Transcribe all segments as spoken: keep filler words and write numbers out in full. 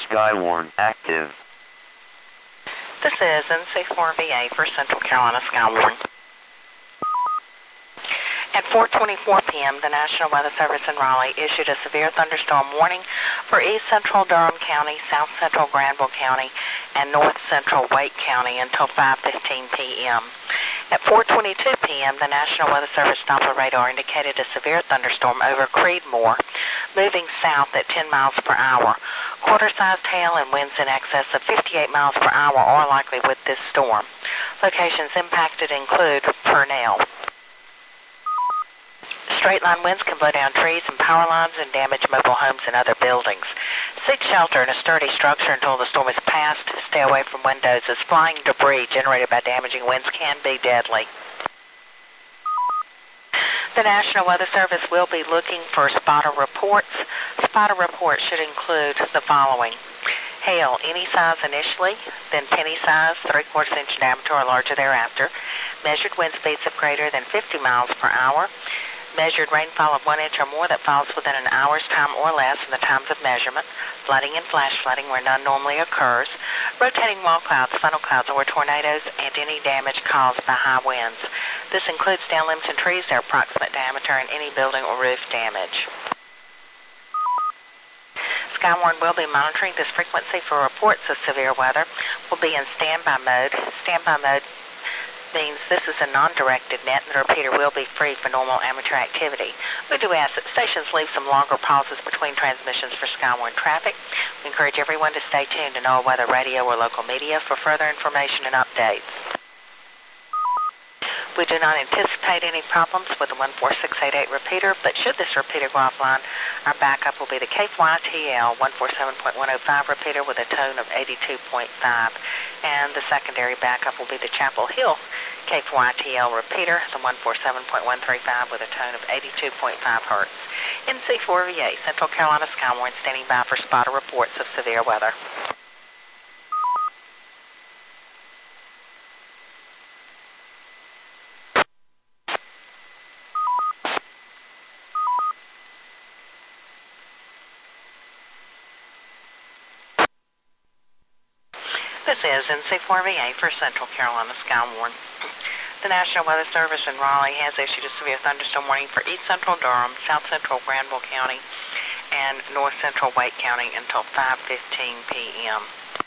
Skywarn active. This is N C four V A for Central Carolina Skywarn. At four twenty-four p m, the National Weather Service in Raleigh issued a severe thunderstorm warning for East Central Durham County, South Central Granville County, and North Central Wake County until five fifteen p m At four twenty-two p m, the National Weather Service Doppler radar indicated a severe thunderstorm over Creedmoor, moving south at ten miles per hour. Quarter-sized hail and winds in excess of fifty-eight miles per hour are likely with this storm. Locations impacted include Purnell. Straight-line winds can blow down trees and power lines and damage mobile homes and other buildings. Seek shelter in a sturdy structure until the storm is past. Stay away from windows as flying debris generated by damaging winds can be deadly. The National Weather Service will be looking for spotter reports. Spotter reports should include the following: hail, any size initially, then penny size, three-quarters inch diameter or larger thereafter. Measured wind speeds of greater than fifty miles per hour. Measured rainfall of one inch or more that falls within an hour's time or less in the times of measurement. Flooding and flash flooding where none normally occurs. Rotating wall clouds, funnel clouds, or tornadoes, and any damage caused by high winds. This includes down limbs and trees, their approximate diameter, and any building or roof damage. Skywarn will be monitoring this frequency for reports of severe weather. Will be in standby mode. Standby mode means this is a non-directed net and the repeater will be free for normal amateur activity. We do ask that stations leave some longer pauses between transmissions for Skywarn traffic. We encourage everyone to stay tuned to NOAA Weather Radio or local media for further information and updates. We do not anticipate any problems with the one four six eight eight repeater, but should this repeater go offline, our backup will be the K F Y T L one forty-seven point one oh five repeater with a tone of eighty-two point five, and the secondary backup will be the Chapel Hill K F Y T L repeater, the one forty-seven point one three five with a tone of eighty-two point five hertz. N C four V A, Central Carolina Skywarn, standing by for spotter reports of severe weather. This is N C four V A for Central Carolina Skywarn. The National Weather Service in Raleigh has issued a severe thunderstorm warning for East Central Durham, South Central Granville County, and North Central Wake County until five fifteen p m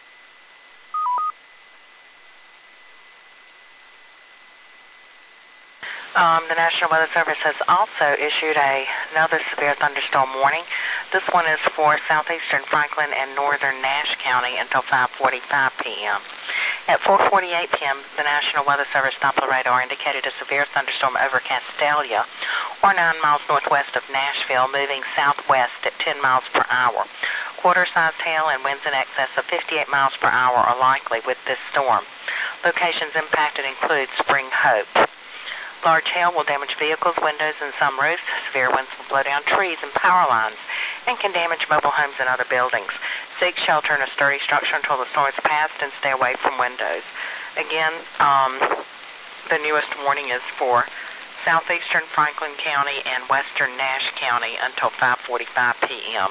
Um, the National Weather Service has also issued a, another severe thunderstorm warning. This one is for southeastern Franklin and northern Nash County until five forty-five p m At four forty-eight p m, the National Weather Service Doppler radar indicated a severe thunderstorm over Castalia, or nine miles northwest of Nashville, moving southwest at ten miles per hour. Quarter-sized hail and winds in excess of fifty-eight miles per hour are likely with this storm. Locations impacted include Spring Hope. Large hail will damage vehicles, windows, and some roofs. Severe winds will blow down trees and power lines and can damage mobile homes and other buildings. Seek shelter in a sturdy structure until the storm is past and stay away from windows. Again, um, the newest warning is for southeastern Franklin County and western Nash County until five forty-five p m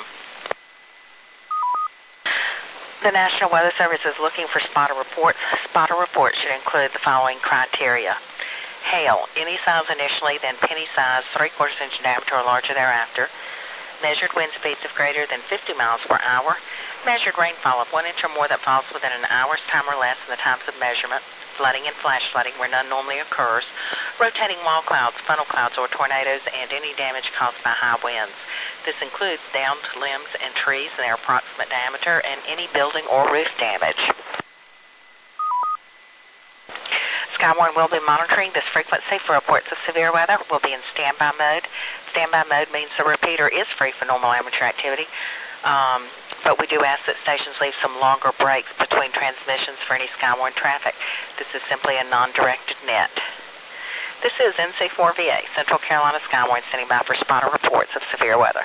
The National Weather Service is looking for spotter reports. Spotter reports should include the following criteria: hail, any size initially, then penny size, three-quarters inch diameter or larger thereafter. Measured wind speeds of greater than fifty miles per hour. Measured rainfall of one inch or more that falls within an hour's time or less in the times of measurement. Flooding and flash flooding where none normally occurs. Rotating wall clouds, funnel clouds, or tornadoes, and any damage caused by high winds. This includes downed limbs and trees and their approximate diameter, and any building or roof damage. Skywarn will be monitoring this frequency for reports of severe weather. We'll be in standby mode. Standby mode means the repeater is free for normal amateur activity, um, but we do ask that stations leave some longer breaks between transmissions for any Skywarn traffic. This is simply a non-directed net. This is N C four V A, Central Carolina Skywarn, standing by for spotter reports of severe weather.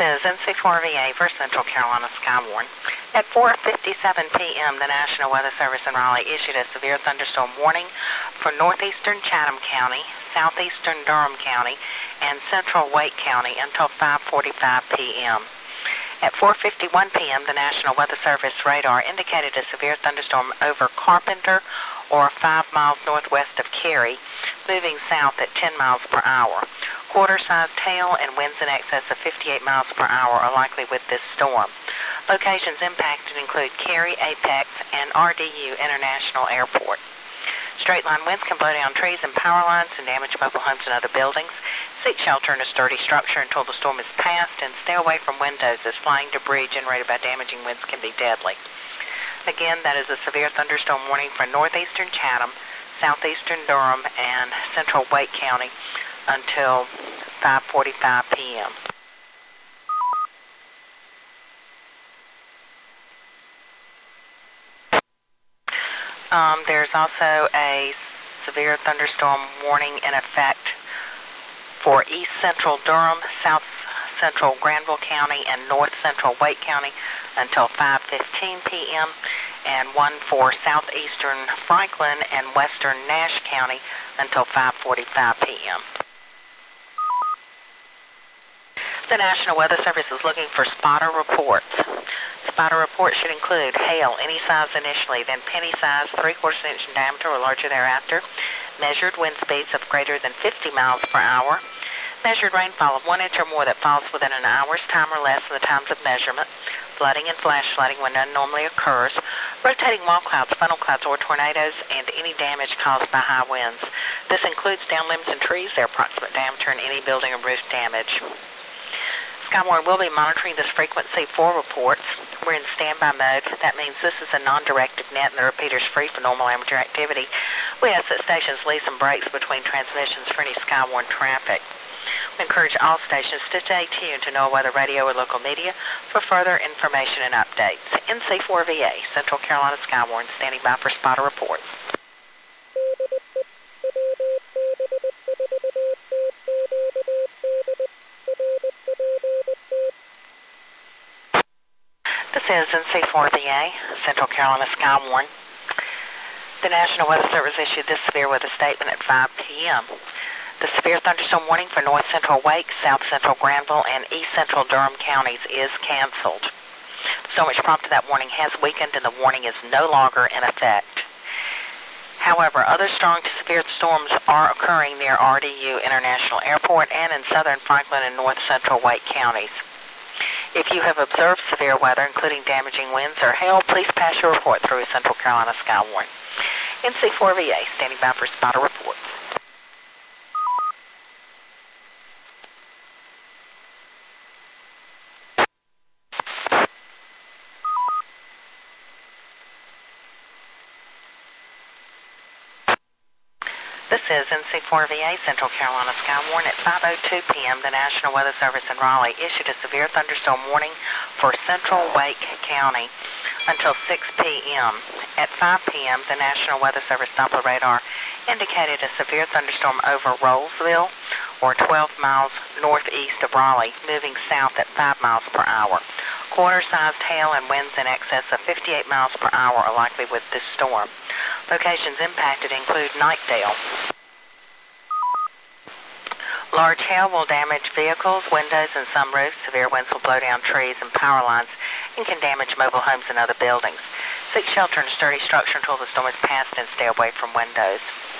is N C four V A for Central Carolina Skywarn. At four fifty-seven p m, the National Weather Service in Raleigh issued a severe thunderstorm warning for northeastern Chatham County, southeastern Durham County, and central Wake County until five forty-five p m At four fifty-one p m, the National Weather Service radar indicated a severe thunderstorm over Carpenter, or five miles northwest of Cary, moving south at ten miles per hour. Quarter-sized hail and winds in excess of fifty-eight miles per hour are likely with this storm. Locations impacted include Cary, Apex, and R D U International Airport. Straight-line winds can blow down trees and power lines and damage mobile homes and other buildings. Seek shelter in a sturdy structure until the storm is past, and stay away from windows as flying debris generated by damaging winds can be deadly. Again, that is a severe thunderstorm warning for northeastern Chatham, southeastern Durham, and central Wake County until five forty-five p m Um, there's also a severe thunderstorm warning in effect for east central Durham, south central Granville County, and north central Wake County until five fifteen p m, and one for southeastern Franklin and western Nash County until five forty-five p m The National Weather Service is looking for spotter reports. Spotter reports should include hail, any size initially, then penny size, three-quarters inch in diameter or larger thereafter, measured wind speeds of greater than fifty miles per hour, measured rainfall of one inch or more that falls within an hour's time or less of the times of measurement, flooding and flash flooding when none normally occurs, rotating wall clouds, funnel clouds, or tornadoes, and any damage caused by high winds. This includes downed limbs and trees, their approximate diameter, and any building or roof damage. Skywarn will be monitoring this frequency for reports. We're in standby mode. That means this is a non-directed net and the repeater's free for normal amateur activity. We ask that stations leave some breaks between transmissions for any Skywarn traffic. We encourage all stations to stay tuned to NOAA Weather Radio or local media for further information and updates. N C four V A, Central Carolina Skywarn, standing by for spotter reports. This is N C four V A, Central Carolina Skywarn. The National Weather Service issued this severe weather statement at five p m The severe thunderstorm warning for north central Wake, south central Granville, and east central Durham counties is canceled. The storm which prompted that warning has weakened and the warning is no longer in effect. However, other strong to severe storms are occurring near R D U International Airport and in southern Franklin and north central Wake counties. If you have observed severe weather, including damaging winds or hail, please pass your report through Central Carolina Skywarn. N C four V A, standing by for spotter reports. This is N C four V A, Central Carolina Skywarn. At five oh two p m, the National Weather Service in Raleigh issued a severe thunderstorm warning for central Wake County until six p m At five p m, the National Weather Service Doppler radar indicated a severe thunderstorm over Rollsville, or twelve miles northeast of Raleigh, moving south at five miles per hour. Quarter-sized hail and winds in excess of fifty-eight miles per hour are likely with this storm. Locations impacted include Knightdale. Large hail will damage vehicles, windows, and some roofs. Severe winds will blow down trees and power lines and can damage mobile homes and other buildings. Seek shelter in a sturdy structure until the storm is past and stay away from windows.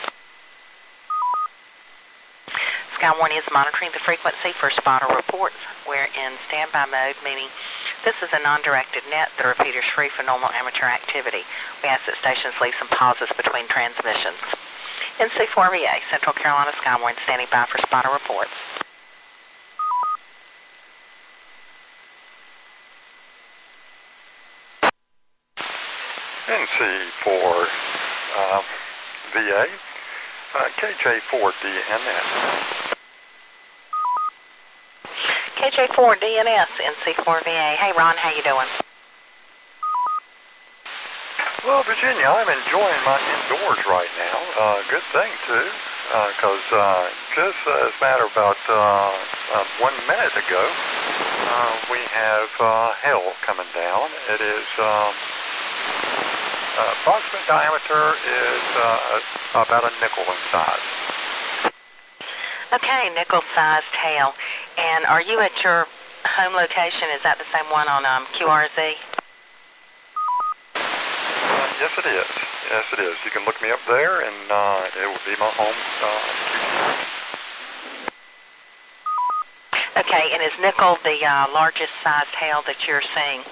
Skywarn is monitoring the frequency for spotter reports. We're in standby mode, meaning this is a non-directed net. The repeater is free for normal amateur activity. We ask that stations leave some pauses between transmissions. N C four V A, Central Carolina Skywarn, standing by for spotter reports. N C four V A, uh, K J four D N S. K J four D N S, N C four V A. Hey, Ron, how you doing? Well, Virginia, I'm enjoying my indoors right now. Uh, good thing, too. because uh, uh, just as a matter of about uh, uh, one minute ago, uh, we have uh, hail coming down. It is um, uh, approximate diameter is uh, about a nickel in size. Okay, nickel-sized hail. And are you at your home location? Is that the same one on um, Q R Z? Uh, yes, it is. Yes, it is. You can look me up there, and uh, it will be my home. Uh, okay, and is nickel the uh, largest sized hail that you're seeing?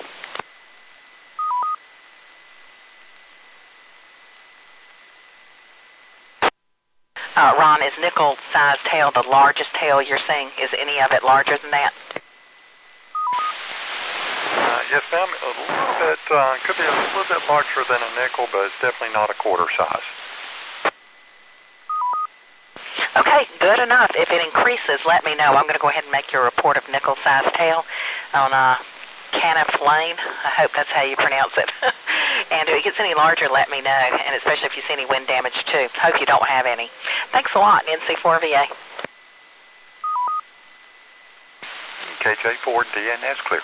Uh, Ron, is nickel-sized hail the largest hail you're seeing? Is any of it larger than that? Uh, yes, ma'am. A little bit, uh, could be a little bit larger than a nickel, but it's definitely not a quarter size. Okay, good enough. If it increases, let me know. I'm going to go ahead and make your report of nickel-sized hail on uh, Caniff Lane. I hope that's how you pronounce it. And if it gets any larger, let me know, and especially if you see any wind damage, too. Hope you don't have any. Thanks a lot, N C four V A. K J four D N S clear.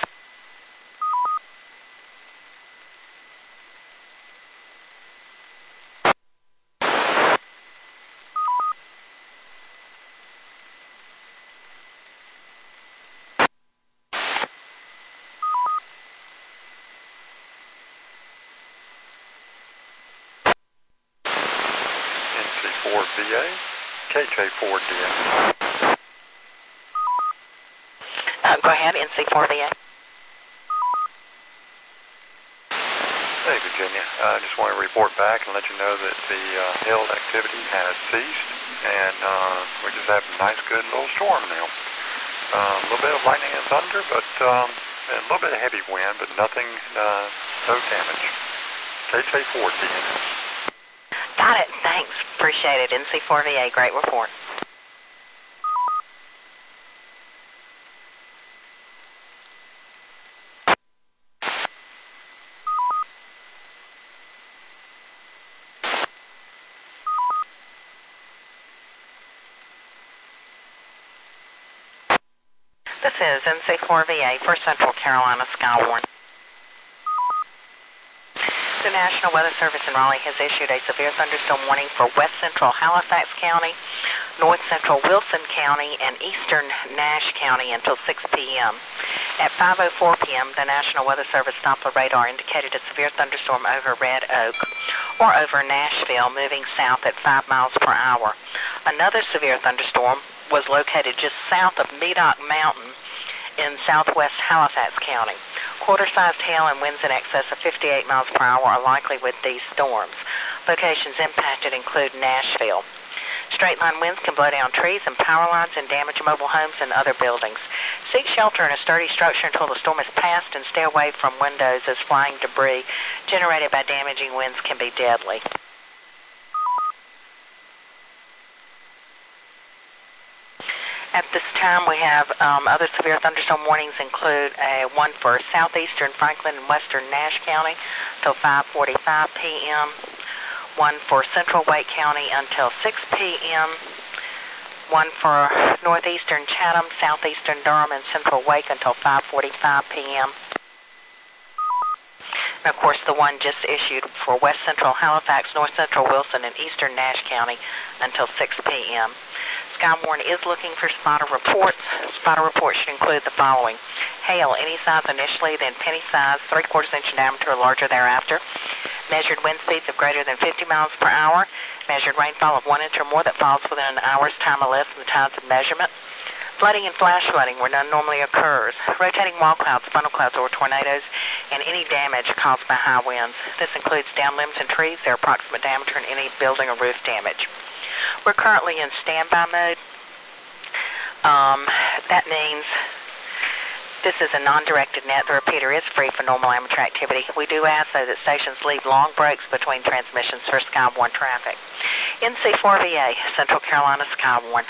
N C four V A, K J four D N S. Uh, go ahead, N C four V A. Hey, Virginia. I uh, just want to report back and let you know that the uh, hail activity has ceased, and uh, we're just having a nice, good little storm now. Uh, a little bit of lightning and thunder, but um, and a little bit of heavy wind, but nothing, uh, no damage. K J four D N S. Got it. Thanks. Appreciate it. N C four V A, great report. This is N C four V A for Central Carolina Skywarn. The National Weather Service in Raleigh has issued a severe thunderstorm warning for west central Halifax County, north central Wilson County, and eastern Nash County until six p m At five oh four p m, the National Weather Service Doppler radar indicated a severe thunderstorm over Red Oak or over Nashville, moving south at five miles per hour. Another severe thunderstorm was located just south of Medoc Mountain in southwest Halifax County. Quarter-sized hail and winds in excess of fifty-eight miles per hour are likely with these storms. Locations impacted include Nashville. Straight-line winds can blow down trees and power lines and damage mobile homes and other buildings. Seek shelter in a sturdy structure until the storm is passed, and stay away from windows as flying debris generated by damaging winds can be deadly. At this time, we have um, other severe thunderstorm warnings include a one for southeastern Franklin and western Nash County until five forty-five p m, one for central Wake County until six p m, one for northeastern Chatham, southeastern Durham, and central Wake until five forty-five p m And, of course, the one just issued for west central Halifax, north central Wilson, and eastern Nash County until six p m Skywarn is looking for spotter reports. Spotter reports should include the following: hail, any size initially, then penny size, three-quarters inch in diameter or larger thereafter. Measured wind speeds of greater than fifty miles per hour. Measured rainfall of one inch or more that falls within an hour's time or less from the times of measurement. Flooding and flash flooding where none normally occurs. Rotating wall clouds, funnel clouds, or tornadoes, and any damage caused by high winds. This includes downed limbs and trees, their approximate diameter, and any building or roof damage. We're currently in standby mode. Um, that means this is a non-directed net. The repeater is free for normal amateur activity. We do ask, though, that stations leave long breaks between transmissions for Skywarn traffic. N C four V A, Central Carolina Skywarn.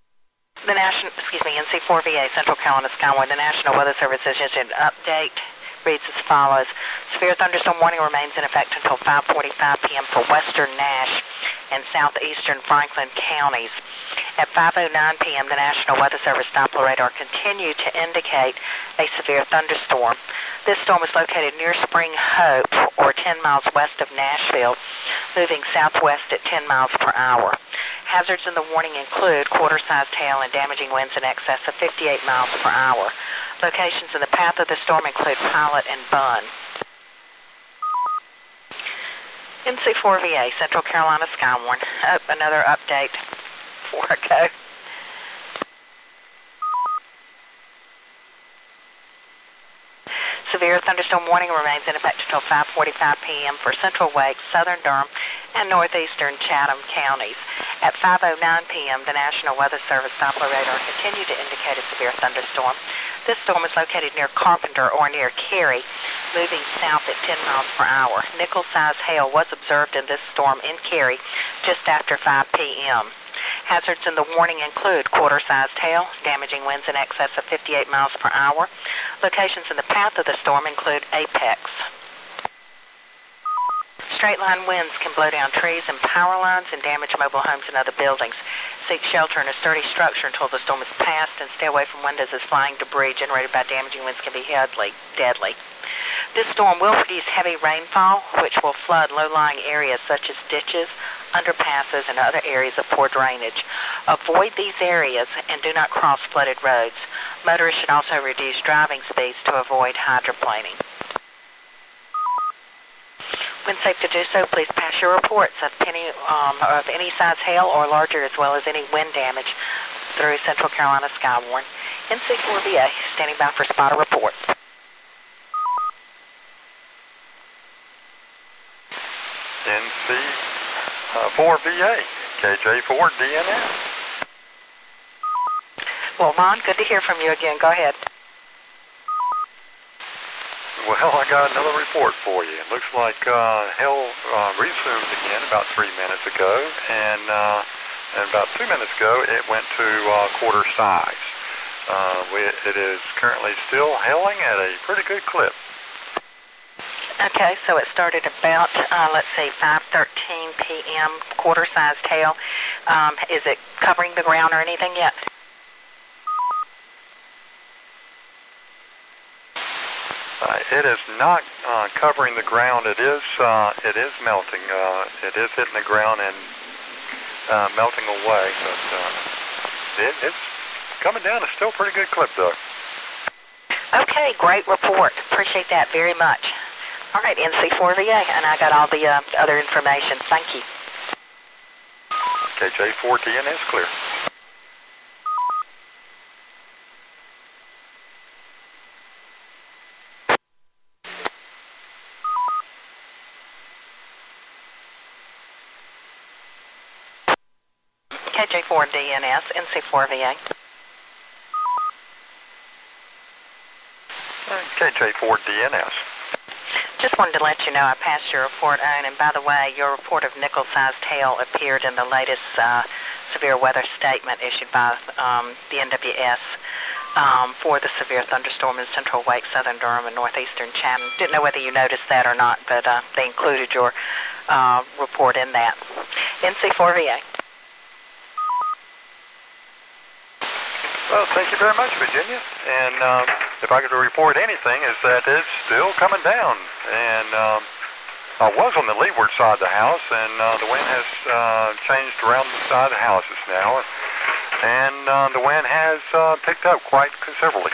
The National, excuse me, N C four V A, Central Carolina Skywarn. The National Weather Service has issued an update reads as follows. Severe thunderstorm warning remains in effect until five forty-five p m for western Nash and southeastern Franklin counties. At five oh nine p m, the National Weather Service Doppler radar continued to indicate a severe thunderstorm. This storm is located near Spring Hope, or ten miles west of Nashville, moving southwest at ten miles per hour. Hazards in the warning include quarter-sized hail and damaging winds in excess of fifty-eight miles per hour. Locations in the path of the storm include Pilot and Bunn. N C four V A, Central Carolina Skywarn. Oh, another update. Before I go. Severe thunderstorm warning remains in effect until five forty-five p m for central Wake, southern Durham, and northeastern Chatham counties. At five oh nine p m, the National Weather Service Doppler radar continued to indicate a severe thunderstorm. This storm is located near Carpenter or near Cary, moving south at ten miles per hour. Nickel-sized hail was observed in this storm in Cary just after five p m Hazards in the warning include quarter-sized hail, damaging winds in excess of fifty-eight miles per hour. Locations in the path of the storm include Apex. Straight-line winds can blow down trees and power lines and damage mobile homes and other buildings. Seek shelter in a sturdy structure until the storm is passed and stay away from windows as flying debris generated by damaging winds can be deadly. deadly. This storm will produce heavy rainfall, which will flood low-lying areas such as ditches, underpasses, and other areas of poor drainage. Avoid these areas and do not cross flooded roads. Motorists should also reduce driving speeds to avoid hydroplaning. When safe to do so, please pass your reports of any, um, of any size hail or larger, as well as any wind damage through Central Carolina Skywarn. N C four V A, standing by for spotter report. N C four V A, K J four D N S. Well, Ron, good to hear from you again. Go ahead. Well, I got another report for you. It looks like uh, hail uh, resumed again about three minutes ago, and, uh, and about two minutes ago it went to uh, quarter size. Uh, we, it is currently still hailing at a pretty good clip. Okay, so it started about, uh, let's see, five thirteen p m, quarter-sized hail. Um, is it covering the ground or anything yet? Uh, it is not uh, covering the ground. It is uh, it is melting. Uh, it is hitting the ground and uh, melting away. But uh, it, it's coming down. It's still a pretty good clip, though. Okay, great report. Appreciate that very much. All right, N C four V A, and I got all the uh, other information. Thank you. K J four D N S clear. K J four D N S, N C four V A. K J four D N S. Just wanted to let you know I passed your report on, and by the way, your report of nickel-sized hail appeared in the latest uh, severe weather statement issued by um, the N W S um, for the severe thunderstorm in central Wake, southern Durham, and northeastern Chatham. Didn't know whether you noticed that or not, but uh, they included your uh, report in that. N C four V A. Well, thank you very much, Virginia. And uh, if I could report anything, is that it's still coming down. And um, I was on the leeward side of the house, and uh, the wind has uh, changed around the side of the houses now. And uh, the wind has uh, picked up quite considerably.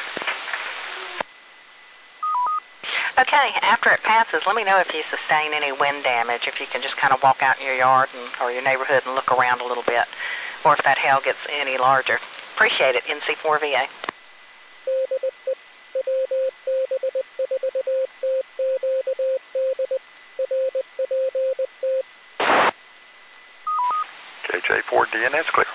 Okay, after it passes, let me know if you sustain any wind damage, if you can just kind of walk out in your yard and, or your neighborhood and look around a little bit, or if that hail gets any larger. Appreciate it, N C four V A. K J four D N S clear.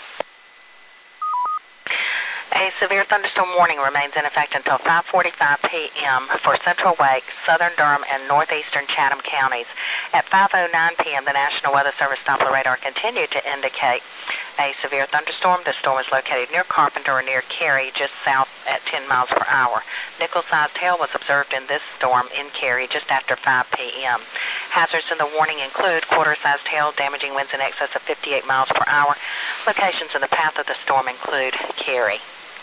A severe thunderstorm warning remains in effect until five forty-five p m for central Wake, southern Durham, and northeastern Chatham counties. At five oh nine p m, the National Weather Service Doppler radar continued to indicate a severe thunderstorm. The storm is located near Carpenter or near Cary, just south at ten miles per hour. Nickel-sized hail was observed in this storm in Cary just after five p m Hazards in the warning include quarter-sized hail, damaging winds in excess of fifty-eight miles per hour. Locations in the path of the storm include Cary.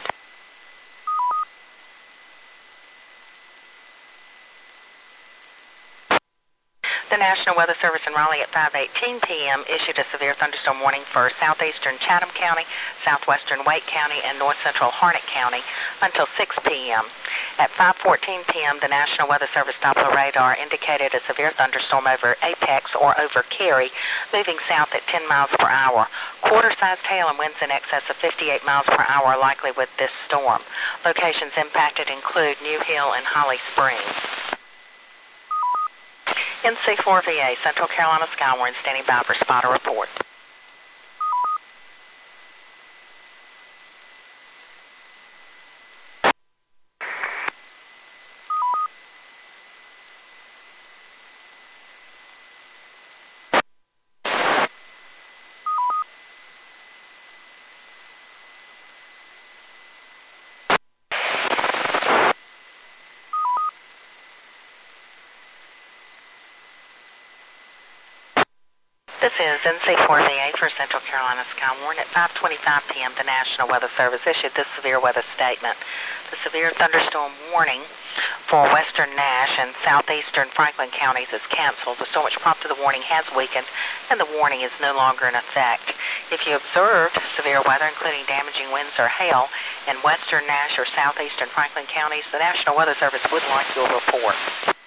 The National Weather Service in Raleigh at five eighteen p m issued a severe thunderstorm warning for southeastern Chatham County, southwestern Wake County, and north central Harnett County until six p m At five fourteen p m, the National Weather Service Doppler radar indicated a severe thunderstorm over Apex or over Cary, moving south at ten miles per hour. Quarter-sized hail and winds in excess of fifty-eight miles per hour are likely with this storm. Locations impacted include New Hill and Holly Springs. N C four V A, Central Carolina Skywarn, standing by for spotter report. This is N C four V A for Central Carolina Skywarn. At five twenty-five p m, the National Weather Service issued this severe weather statement. The severe thunderstorm warning for western Nash and southeastern Franklin counties is canceled. The storm which prompted the warning has weakened, and the warning is no longer in effect. If you observed severe weather, including damaging winds or hail, in western Nash or southeastern Franklin counties, the National Weather Service would like your report.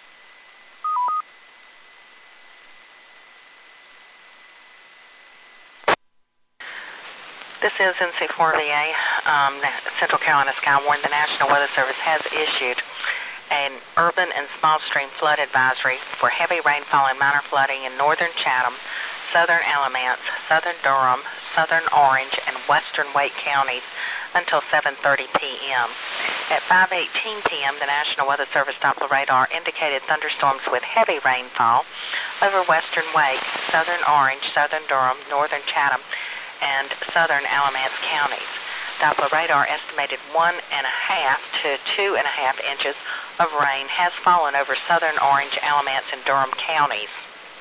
This is N C four V A, um, Central Carolina Skywarn. The National Weather Service has issued an urban and small stream flood advisory for heavy rainfall and minor flooding in northern Chatham, southern Alamance, southern Durham, southern Orange, and western Wake counties until seven thirty p m At five eighteen p m, the National Weather Service Doppler radar indicated thunderstorms with heavy rainfall over western Wake, southern Orange, southern Durham, northern Chatham, and southern Alamance counties. Doppler radar estimated one and a half to two and a half inches of rain has fallen over southern Orange, Alamance, and Durham counties,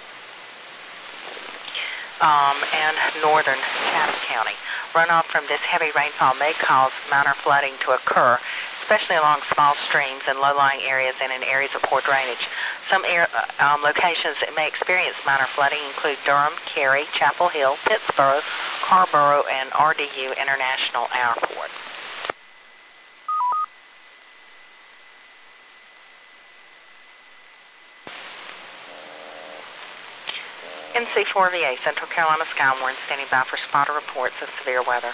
um, and northern Chatham County. Runoff from this heavy rainfall may cause minor flooding to occur, especially along small streams and low-lying areas and in areas of poor drainage. Some air, um, locations that may experience minor flooding include Durham, Cary, Chapel Hill, Pittsboro, Carborough, and R D U International Airport. N C four V A, Central Carolina Skywarn, standing by for spotter reports of severe weather.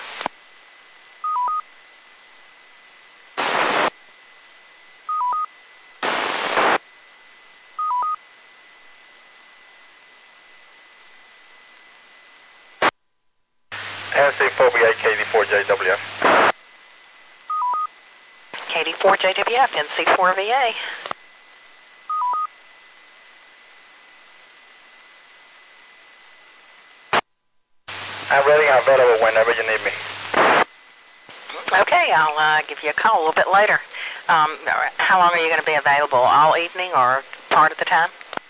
N C four V A, K D four J W F. K D four J W F, N C four V A. I'm ready and available whenever you need me. Okay, I'll uh, give you a call a little bit later. Um, how long are you going to be available? All evening or part of the time?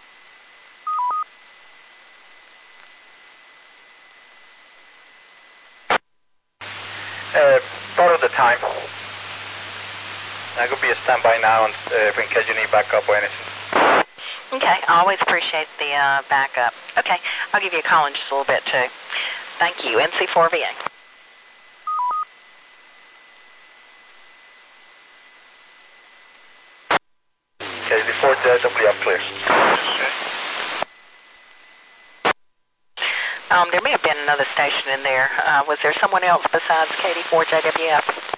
Uh, part of the time. I could be a standby now and, uh, in case you need backup or anything. Okay, I always appreciate the uh, backup. Okay, I'll give you a call in just a little bit too. Thank you, N C four V A. K D four J W F clear. Um, there may have been another station in there. Uh, was there someone else besides K D four J W F?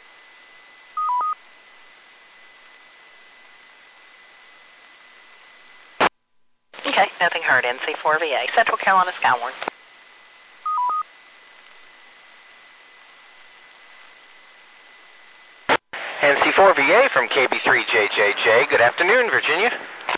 Okay, nothing heard. N C four V A, Central Carolina Skywarn. N C four V A from K B three J J J. Good afternoon, Virginia.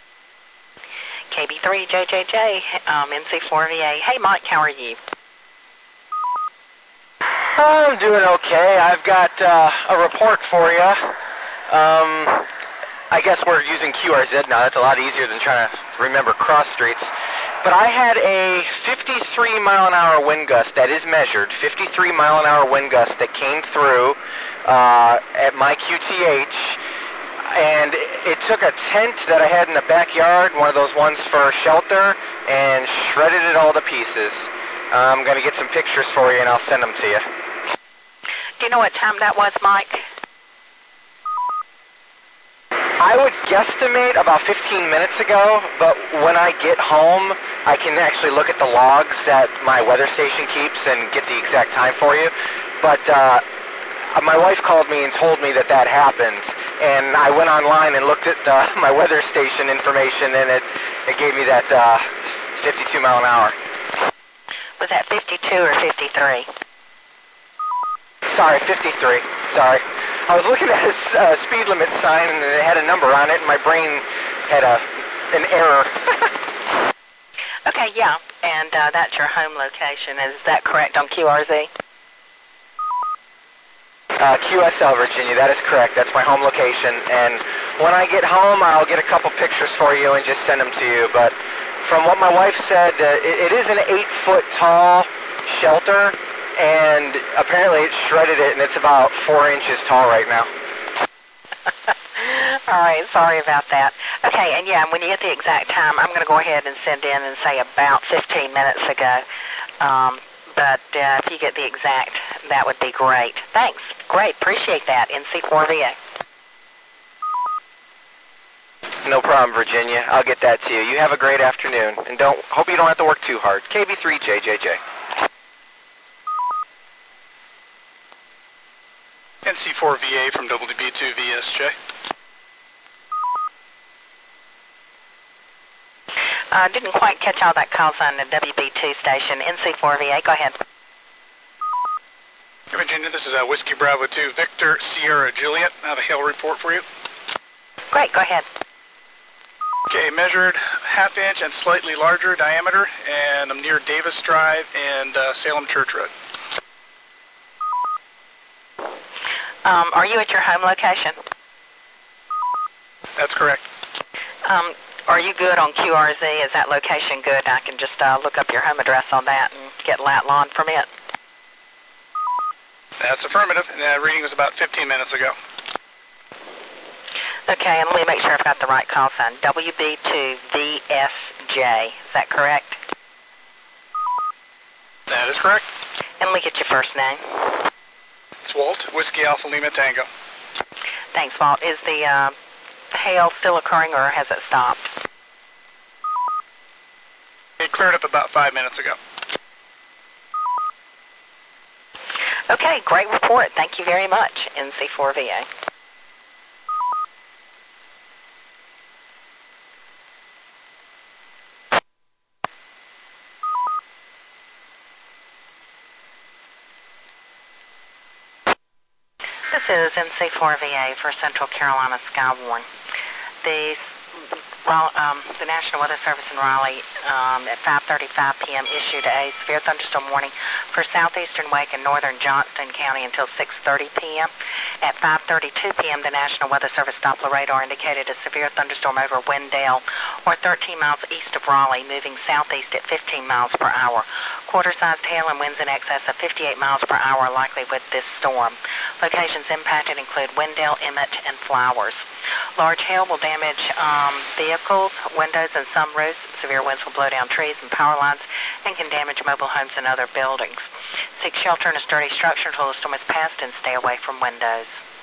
K B three J J J, um, N C four V A. Hey, Mike, how are you? I'm doing okay. I've got uh, a report for you. Um, I guess we're using Q R Z now. That's a lot easier than trying to remember cross streets. But I had a fifty-three mile an hour wind gust that is measured, fifty-three mile an hour wind gust that came through uh, at my Q T H. And it took a tent that I had in the backyard, one of those ones for shelter, and shredded it all to pieces. I'm going to get some pictures for you, and I'll send them to you. Do you know what time that was, Mike? I would guesstimate about fifteen minutes ago, but when I get home, I can actually look at the logs that my weather station keeps and get the exact time for you. But uh, my wife called me and told me that that happened, and I went online and looked at uh, my weather station information, and it, it gave me that uh, fifty-two mile an hour. Was that fifty-two or fifty-three? Sorry, fifty-three. Sorry. I was looking at a uh, speed limit sign, and it had a number on it, and my brain had a an error. Okay, yeah, and uh, that's your home location. Is that correct on Q R Z? Uh, Q S L, Virginia, that is correct. That's my home location, and when I get home, I'll get a couple pictures for you and just send them to you. But from what my wife said, uh, it, it is an eight-foot tall shelter, and apparently it shredded it, and it's about four inches tall right now. All right, sorry about that. Okay, and yeah, when you get the exact time, I'm going to go ahead and send in and say about fifteen minutes ago. Um, but uh, if you get the exact, that would be great. Thanks. Great. Appreciate that. N C four V A. No problem, Virginia. I'll get that to you. You have a great afternoon, and don't hope you don't have to work too hard. K B three J J J. N C four V A from W B two V S J. Uh, didn't quite catch all that calls on the W B two station. N C four V A, go ahead. Virginia, this is uh, Whiskey Bravo two, Victor Sierra Juliet. I have a hail report for you. Great, go ahead. Okay, measured half inch and slightly larger diameter, and I'm near Davis Drive and uh, Salem Church Road. Um, are you at your home location? That's correct. Um, are you good on Q R Z? Is that location good? I can just uh, look up your home address on that and get lat lawn from it. That's affirmative, and that reading was about fifteen minutes ago. Okay, and let me make sure I've got the right call sign. W B two V S J, is that correct? That is correct. And let me get your first name. It's Walt, Whiskey Alpha Lima Tango. Thanks, Walt. Is the uh, hail still occurring, or has it stopped? It cleared up about five minutes ago. Okay, great report. Thank you very much, N C four V A. This is N C four V A for Central Carolina Skywarn. The Um, the National Weather Service in Raleigh um, at five thirty-five p m issued a severe thunderstorm warning for southeastern Wake and northern Johnston County until six thirty p m At five thirty-two p m, the National Weather Service Doppler radar indicated a severe thunderstorm over Wendell, or thirteen miles east of Raleigh, moving southeast at fifteen miles per hour. Quarter-sized hail and winds in excess of fifty-eight miles per hour are likely with this storm. Locations impacted include Wendell, Emmett, and Flowers. Large hail will damage um, vehicles, windows, and some roofs. Severe winds will blow down trees and power lines and can damage mobile homes and other buildings. Seek shelter in a sturdy structure until the storm is passed and stay away from windows.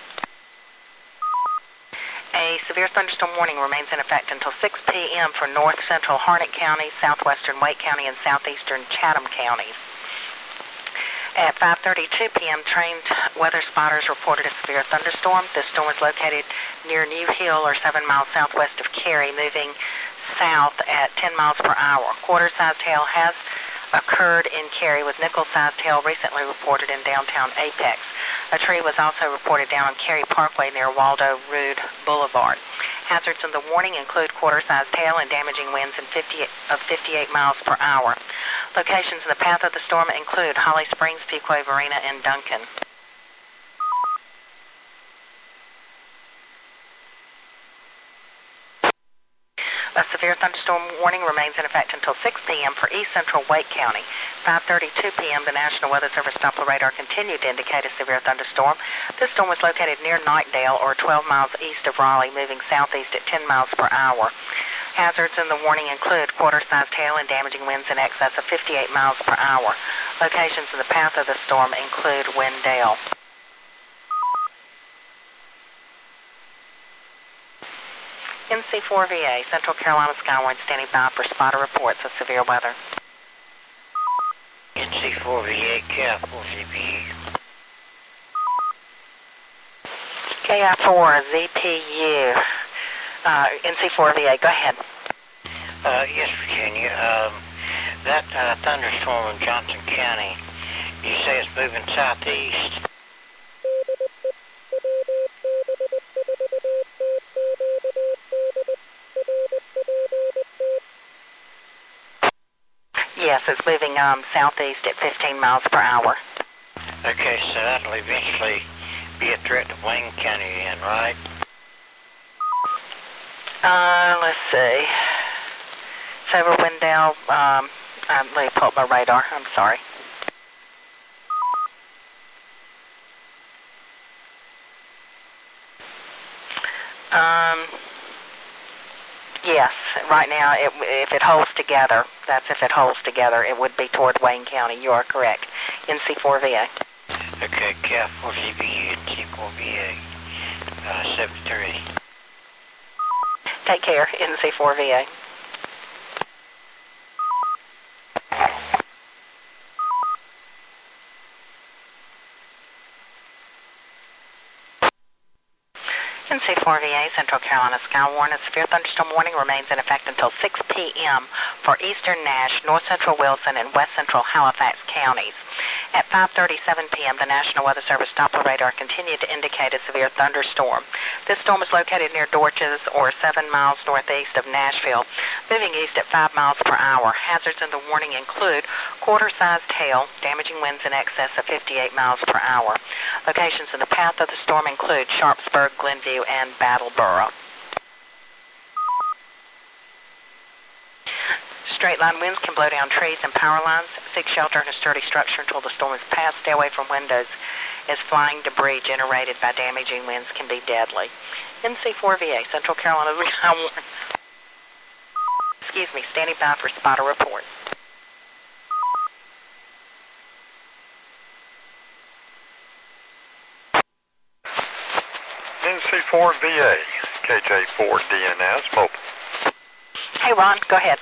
A severe thunderstorm warning remains in effect until six p m for north central Harnett County, southwestern Wake County, and southeastern Chatham counties. At five thirty-two p m, trained weather spotters reported a severe thunderstorm. This storm is located near New Hill, or seven miles southwest of Cary, moving south at ten miles per hour. Quarter-sized hail has occurred in Cary, with nickel-sized hail recently reported in downtown Apex. A tree was also reported down on Cary Parkway near Waldo Rood Boulevard. Hazards in the warning include quarter-sized hail and damaging winds in fifty, of fifty-eight miles per hour. Locations in the path of the storm include Holly Springs, Fuquay Varina, and Duncan. A severe thunderstorm warning remains in effect until six p m for east central Wake County. five thirty-two p m the National Weather Service Doppler radar continued to indicate a severe thunderstorm. This storm was located near Knightdale, or twelve miles east of Raleigh, moving southeast at ten miles per hour. Hazards in the warning include quarter-sized hail and damaging winds in excess of fifty-eight miles per hour. Locations in the path of the storm include Wendell. N C four V A, Central Carolina Skywarn standing by for spotter reports of severe weather. N C four V A, Capital Z P U. K I four Z P U, uh, N C four V A, go ahead. Uh, yes, Virginia. Um, that uh, thunderstorm in Johnson County, you say it's moving southeast. Yes, it's moving um, southeast at fifteen miles per hour. Okay, so that'll eventually be a threat to Wayne County then, right? Uh, let's see. It's over Wendell. Um, um, let me pull up my radar. I'm sorry. Um, yes, right now, it, if it holds together, that's if it holds together, it would be toward Wayne County. You are correct. N C four V A. Okay, Cap four Z B U, N C four V A, uh, seventy-three. Take care, N C four V A. N C four V A, Central Carolina Skywarn, a severe thunderstorm warning remains in effect until six p m for eastern Nash, north central Wilson, and west central Halifax counties. At five thirty-seven p m, the National Weather Service Doppler radar continued to indicate a severe thunderstorm. This storm is located near Dorches, or seven miles northeast of Nashville, moving east at five miles per hour. Hazards in the warning include quarter-sized hail, damaging winds in excess of fifty-eight miles per hour. Locations in the path of the storm include Sharpsburg, Glenview, and Battleboro. Straight line winds can blow down trees and power lines. Seek shelter in a sturdy structure until the storm is past. Stay away from windows, as flying debris generated by damaging winds can be deadly. N C four V A, Central Carolina Skywarn. Excuse me, standing by for spotter report. N C four V A, K J four D N S, mobile. Hey, Ron, go ahead.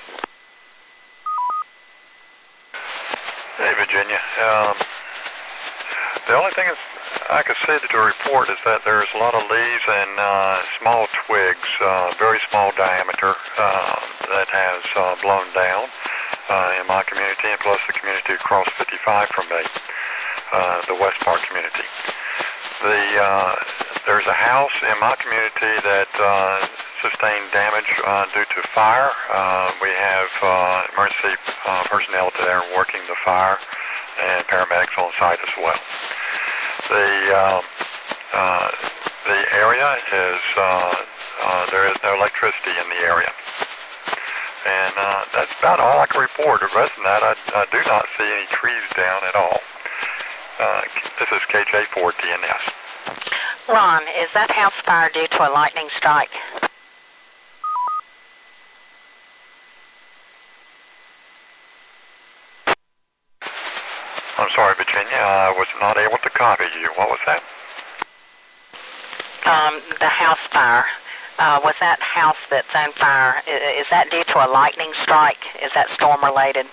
Hey, Virginia. Um, the only thing is I can say to the report is that there's a lot of leaves and uh, small twigs, uh, very small diameter, uh, that has uh, blown down uh, in my community, and plus the community across fifty-five from me, uh, the West Park community. The uh, there's a house in my community that uh, sustained damage uh, due to fire. Uh, we have uh, emergency uh, personnel there working the fire, and paramedics on site as well. The uh, uh, the area is uh, uh, there is no electricity in the area, and uh, that's about all I can report. The rest of that, I, I do not see any trees down at all. Uh, this is K J four D N S. Ron, is that house fire due to a lightning strike? I'm sorry, Virginia, I was not able to copy you. What was that? Um, the house fire. Uh, was that house that's on fire, is, is that due to a lightning strike? Is that storm related?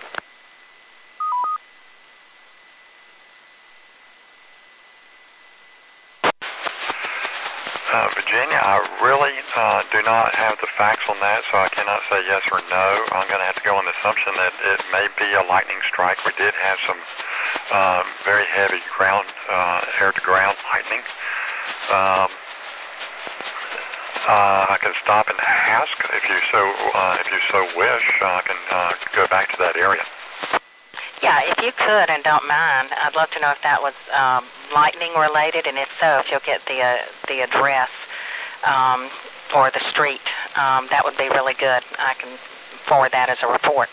Uh, Virginia, I really uh, do not have the facts on that, so I cannot say yes or no. I'm going to have to go on the assumption that it may be a lightning strike. We did have some uh, very heavy ground, uh, air-to-ground lightning. Um, uh, I can stop and ask if you so uh, if you so wish. I can uh, go back to that area. Yeah, if you could and don't mind, I'd love to know if that was um, lightning related, and if so, if you'll get the uh, the address um, or the street, um, that would be really good. I can forward that as a report.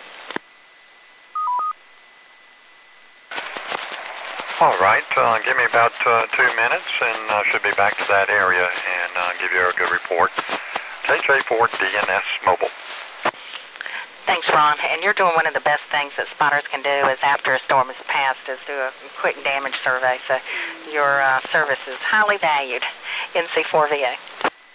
All right, uh, give me about uh, two minutes, and I uh, should be back to that area and uh, give you a good report. K J four D N S Mobile. Thanks, Ron. And you're doing one of the best things that spotters can do is after a storm has passed is do a quick damage survey. So your uh, service is highly valued. N C four V A.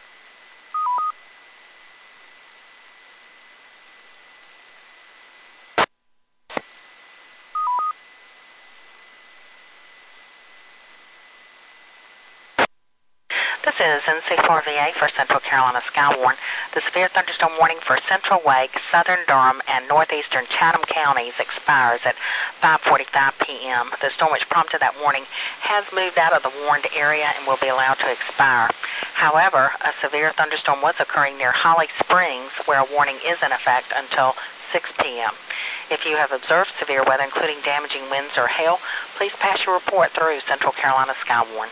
This is N C four V A for Central Carolina Skywarn. The severe thunderstorm warning for Central Wake, Southern Durham, and northeastern Chatham counties expires at five forty-five p m The storm which prompted that warning has moved out of the warned area and will be allowed to expire. However, a severe thunderstorm was occurring near Holly Springs, where a warning is in effect until six p m If you have observed severe weather, including damaging winds or hail, please pass your report through Central Carolina Skywarn.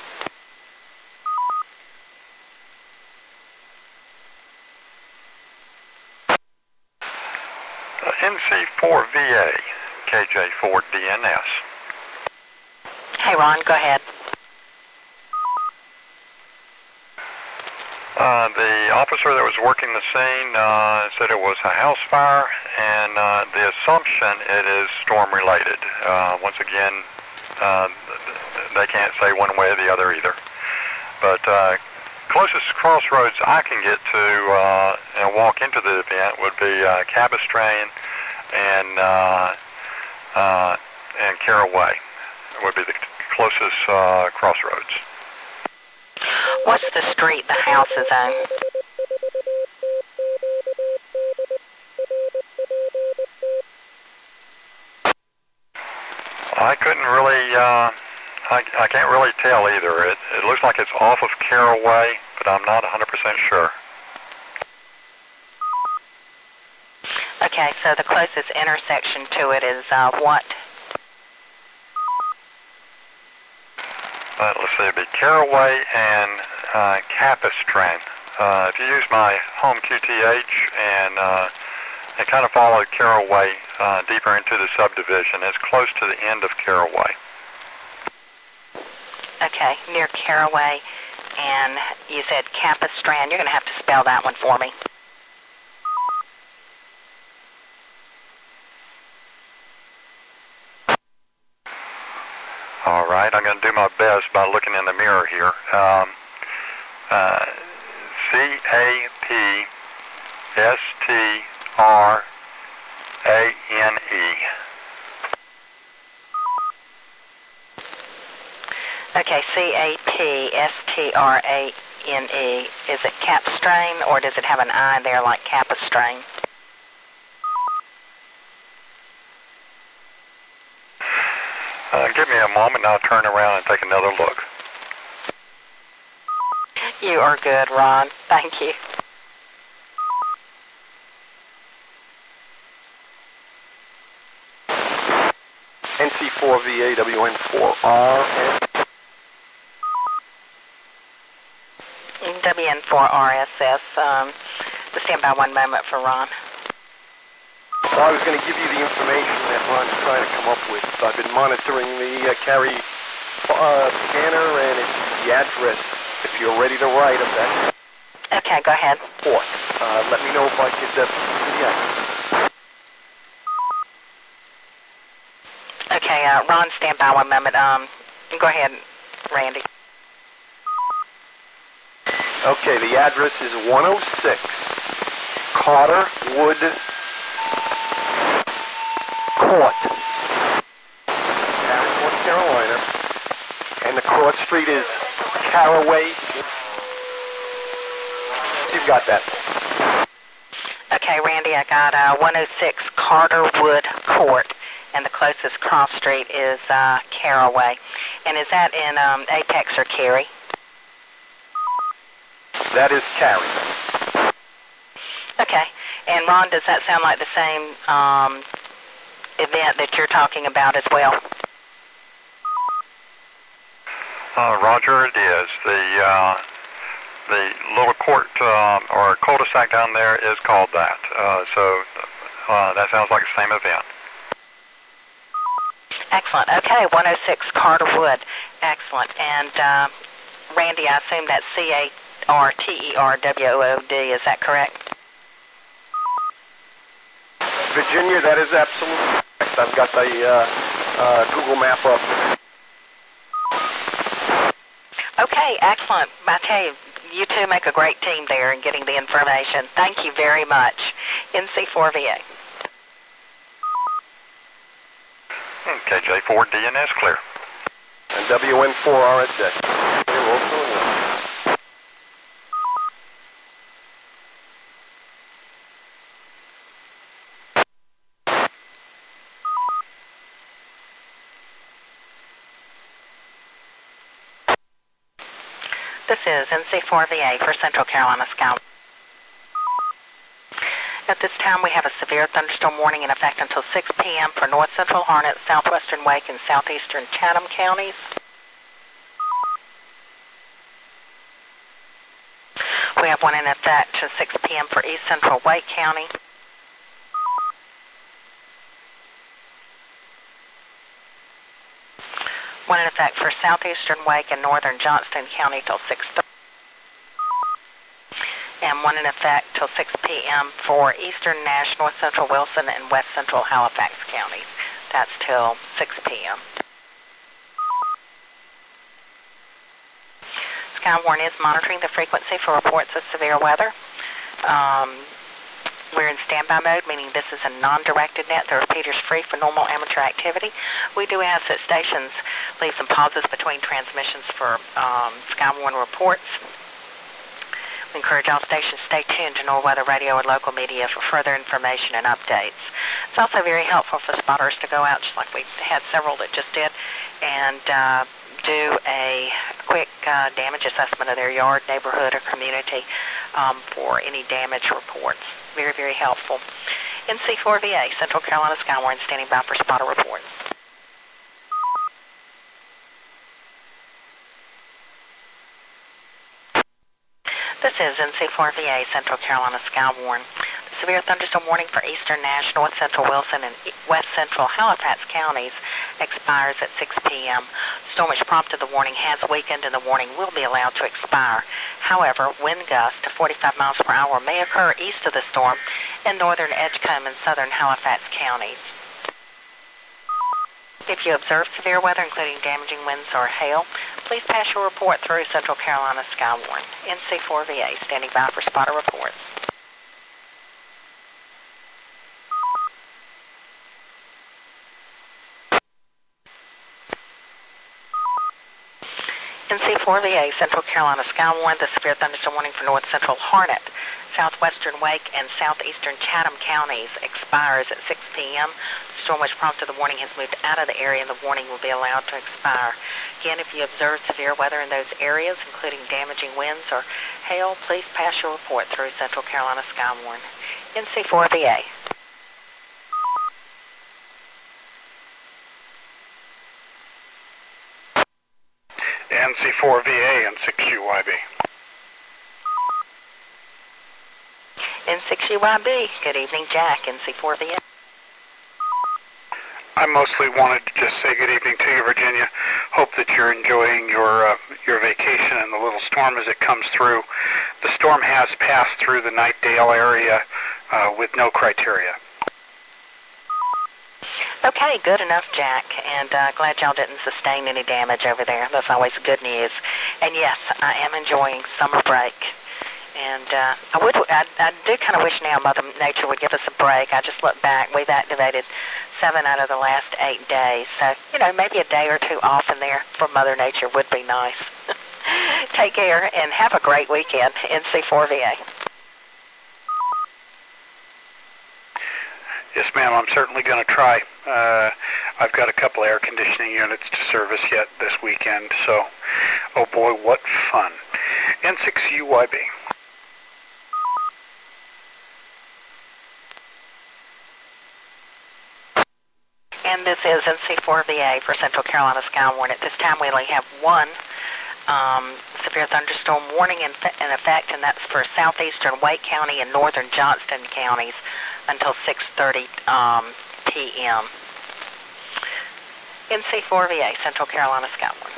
N C four V A, K J four D N S. Hey, Ron, go ahead. Uh, the officer that was working the scene uh, said it was a house fire, and uh, the assumption it is storm-related. Uh, once again, uh, they can't say one way or the other either. But uh, closest crossroads I can get to uh, and walk into the event would be uh, Capistrano and uh, uh, and Caraway would be the closest uh, crossroads. What's the street the house is on? I couldn't really, uh, I, I can't really tell either. It, it looks like it's off of Caraway, but I'm not one hundred percent sure. Okay, so the closest intersection to it is uh, what? Uh, let's see, it'd be Caraway and uh, Capistrano. Uh, if you use my home Q T H and uh, and kind of follow Caraway uh, deeper into the subdivision, it's close to the end of Caraway. Okay, near Caraway, and you said Capistrano. You're going to have to spell that one for me. All right, I'm going to do my best by looking in the mirror here. Um, uh, C A P S T R A N E. Okay, C A P S T R A N E. Is it Capistrano, or does it have an I there like Capistrano? Uh, give me a moment and I'll turn around and take another look. You are good, Ron. Thank you. N C four V A W N four R S. W N four R S S. Um, stand by one moment for Ron. Well, I was going to give you the information that Ron's trying to come up with. I've been monitoring the uh, carry uh, scanner, and it's the address. If you're ready to write them, that's Okay, go ahead. Port. Uh, let me know if I could uh, the address. Okay, uh, Ron, stand by one moment. Um, go ahead, Randy. Okay, the address is one oh six Carter Wood Court, North Carolina, and the cross street is Caraway. You've got that. Okay, Randy, I got uh, one oh six Carter Wood Court, and the closest cross street is uh, Caraway. And is that in um, Apex or Cary? That is Cary. Okay. And Ron, does that sound like the same um, event that you're talking about as well? Uh, Roger, it is. The uh, the little court um, or cul-de-sac down there is called that. Uh, so uh, that sounds like the same event. Excellent. Okay, one oh six Carter Wood. Excellent. And uh, Randy, I assume that's C A R T E R W O D. Is that correct? Virginia, that is absolutely correct. I've got the uh, uh, Google map up. Okay, excellent. I tell you, you two make a great team there in getting the information. Thank you very much. N C four V A. Okay, J four D N S clear. And W N four R S S. This is N C four V A for Central Carolina Scout. At this time, we have a severe thunderstorm warning in effect until six p m for north central Harnett, southwestern Wake, and southeastern Chatham counties. We have one in effect to six p m for east central Wake County. One in effect for southeastern Wake and northern Johnston County till six thirty. And one in effect till six p m for eastern Nash, north central Wilson, and west central Halifax counties. That's till six p m Skywarn is monitoring the frequency for reports of severe weather. Um, we're in standby mode, meaning this is a non-directed net. The repeater's free for normal amateur activity. We do ask that stations leave some pauses between transmissions for um, Skywarn reports. We encourage all stations to stay tuned to NOAA Weather Radio and local media for further information and updates. It's also very helpful for spotters to go out, just like we had several that just did, and uh, do a quick uh, damage assessment of their yard, neighborhood, or community um, for any damage reports. Very, very helpful. N C four V A, Central Carolina Skywarn, standing by for spotter reports. This is N C four V A, Central Carolina Skywarn. The severe thunderstorm warning for eastern Nash, north central Wilson, and west central Halifax counties expires at six p m Storm which prompted the warning has weakened and the warning will be allowed to expire. However, wind gusts to forty-five miles per hour may occur east of the storm in northern Edgecombe and southern Halifax counties. If you observe severe weather, including damaging winds or hail, please pass your report through Central Carolina Skywarn. N C four V A, standing by for spotter reports. N C four V A, Central Carolina Skywarn, the severe thunderstorm warning for north central Harnett, southwestern Wake, and southeastern Chatham counties expires at six p m The storm which prompted the warning has moved out of the area and the warning will be allowed to expire. Again, if you observe severe weather in those areas, including damaging winds or hail, please pass your report through Central Carolina Skywarn. N C four V A. N C four V A and six U Y B. N six U Y B. Good evening, Jack. N C four V A. I mostly wanted to just say good evening to you, Virginia. Hope that you're enjoying your uh, your vacation and the little storm as it comes through. The storm has passed through the Knightdale area uh, with no criteria. Okay, good enough, Jack. And uh, glad y'all didn't sustain any damage over there. That's always good news. And yes, I am enjoying summer break. And uh, I would, I, I do kind of wish now Mother Nature would give us a break. I just look back. We've activated seven out of the last eight days. So, you know, maybe a day or two off in there for Mother Nature would be nice. Take care and have a great weekend. N C four V A. Yes, ma'am, I'm certainly going to try. Uh, I've got a couple air conditioning units to service yet this weekend, so, oh boy, what fun. N six U Y B. And this is N C four V A for Central Carolina Skywarn. At this time, we only have one um, severe thunderstorm warning in, in effect, and that's for southeastern Wake County and northern Johnston counties until six thirty um, p m N C four V A, Central Carolina Skywarn.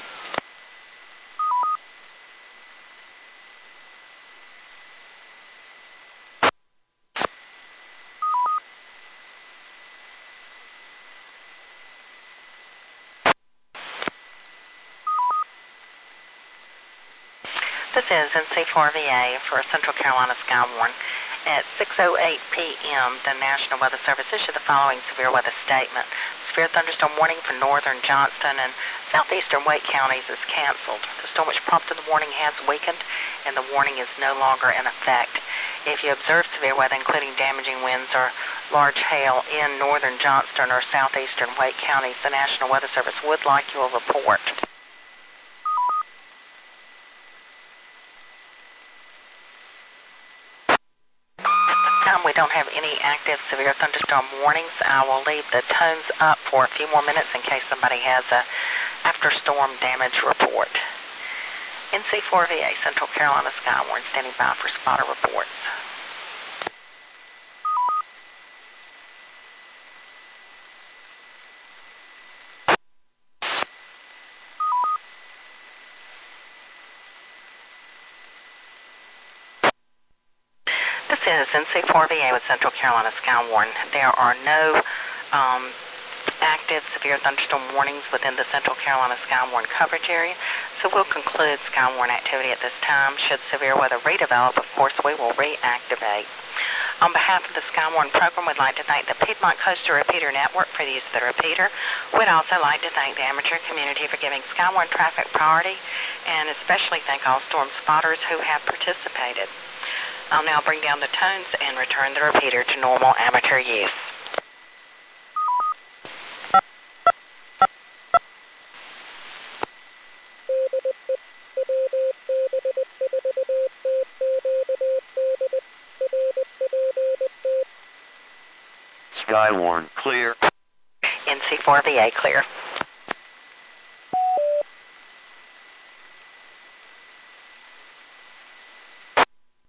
This is N C four V A for Central Carolina Skywarn. At six oh eight p m, the National Weather Service issued the following severe weather statement. Severe thunderstorm warning for northern Johnston and southeastern Wake counties is canceled. The storm which prompted the warning has weakened, and the warning is no longer in effect. If you observe severe weather, including damaging winds or large hail in northern Johnston or southeastern Wake counties, the National Weather Service would like your report. We don't have any active severe thunderstorm warnings. I will leave the tones up for a few more minutes in case somebody has a after storm damage report. N C four V A, Central Carolina Skywarn, standing by for spotter reports. This is N C four V A with Central Carolina Skywarn. There are no um, active severe thunderstorm warnings within the Central Carolina Skywarn coverage area, so we'll conclude Skywarn activity at this time. Should severe weather redevelop, of course, we will reactivate. On behalf of the Skywarn program, we'd like to thank the Piedmont Coastal Repeater Network for the use of the repeater. We'd also like to thank the amateur community for giving Skywarn traffic priority, and especially thank all storm spotters who have participated. I'll now bring down the tones and return the repeater to normal amateur use. Skywarn, clear. N C four V A, clear.